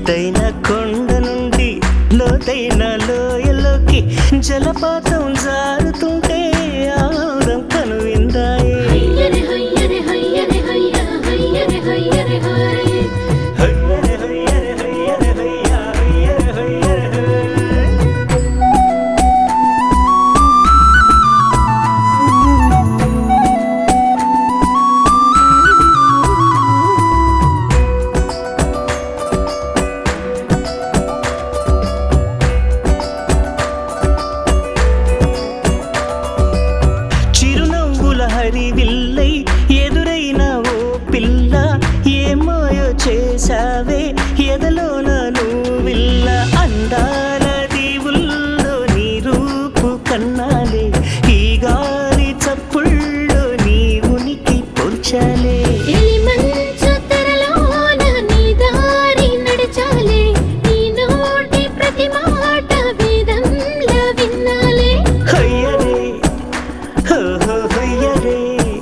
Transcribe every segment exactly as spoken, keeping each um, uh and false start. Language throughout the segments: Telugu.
ఎత్తైన కొండ నుండి లోతైన లోయలోకి జలపాతం జారుతుంటే ఆనందం కనువిందాయే. హయ్యరే హయ్యరే హయ్యరే హయ్య హయ్యరే హయ్యరే హయ్ హయ్యరే హయ్యరే హయ్యరే హయ్య హయ్యరే హయ్యరే హయ్. చిరునవ్వుల హరివిల్లై ఎదురైన ఓ పిల్ల ఏమాయో చేసావే ఎదలోన నువ్విల్ల. అందాల దీవుల్లో నీ రూపు కన్నాలే ఈ గాలి చప్పుల్లో నీ ఉనికి పోల్చాలే. ఎలిమంచు తెరలోన నీ దారి నడచాలే నీ నోటి ప్రతి మాట వేదంలా విన్నాలే. హయ్యరే హో హయ్యరే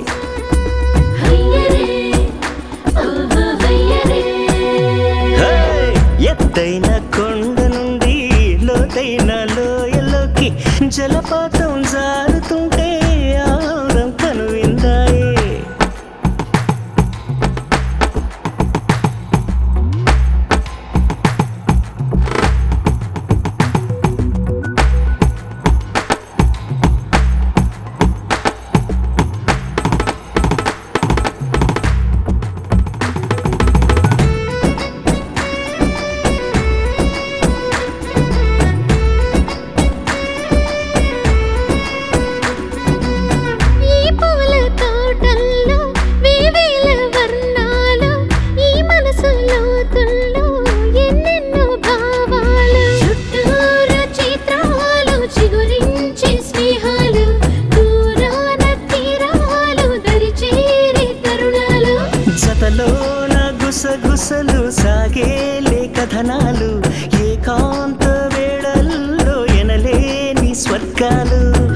హయ్యరే ఓహో హయ్యరే హే! ఎత్తైన కొండ నుండి లోతైన లోయలోకి జలపాతం జారుతుంటే ఆనందం కనువిందాయే. ఈ పూల తోటల్లో వేవేల వర్ణాలు ఈ మనసు లోతుల్లో ఎన్నెన్నో భావాలు. చుట్టూరు చిత్రాలు చిగురించే స్నేహాలు దూరాన తీరాలు దరిచేరే తరుణాలు. జతలోన గుసగుసలు సాగేలే కథనాలు ఏకాంత వేళల్లో ఎనలేని స్వర్గాలు.